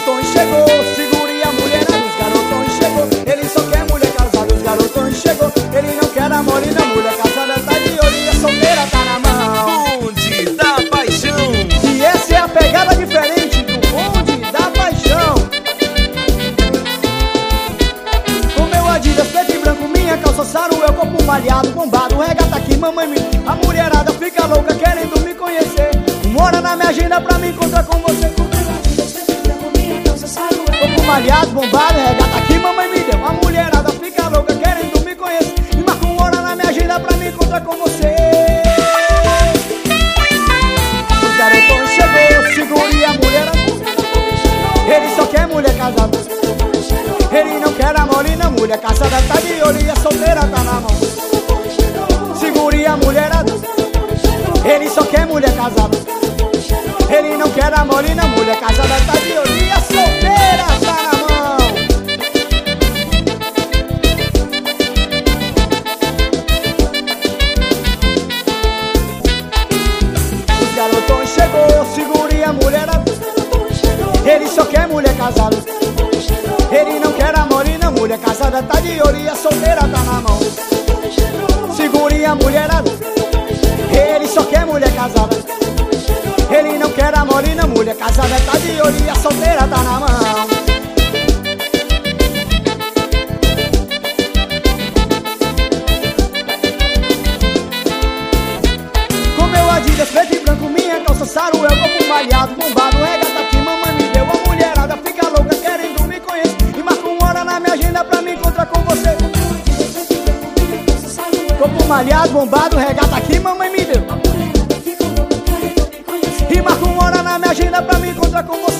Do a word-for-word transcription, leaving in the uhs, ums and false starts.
garotões chegou, segure a mulherada. Os garotões chegou, ele só quer mulher casada. Os garotões chegou, ele não quer amor e não mulher casada. Tá de olho, a solteira tá na mão. Bonde da Paixão. E essa é a pegada diferente do bonde da paixão. Com meu Adidas preto e branco, minha calça saruel, corpo malhado, bombado, regata aqui, mamãe me. A mulherada fica louca querendo me conhecer. Mora na minha agenda pra me encontrar com você. Corpo malhado, bombado, regata aqui, mamãe me deu. A mulherada fica louca querendo me conhecer. E marca uma hora na minha agenda pra me encontrar com você. Os garotões chegou, segure a mulherada. Ele só quer mulher casada. Ele não quer amor e não mulher casada. Tá de olho e a solteira tá na mão. Segure a mulherada. Ele só quer mulher casada. Ele não quer amor e não mulher casada. Tá de olho e a solteira tá na mão. Os garotões chegou, segure a mulherada. Ele só quer mulher casada. Ele não quer amor e não mulher casada. Tá de olho e a solteira tá na mão. Segure a mulherada. Ele só quer mulher casada. Ele não quer amor e não mulher casada. Tá de olho e a solteira tá na mão. Com meu Adidas preto e branco, minha calça saruel, corpo malhado, bombado, regata aqui, mamãe me deu. A mulherada fica louca querendo me conhecer. E marca uma hora na minha agenda pra me encontrar com você. Corpo malhado, bombado, regata aqui, mamãe me deu. E marca uma hora na minha agenda pra me encontrar com você.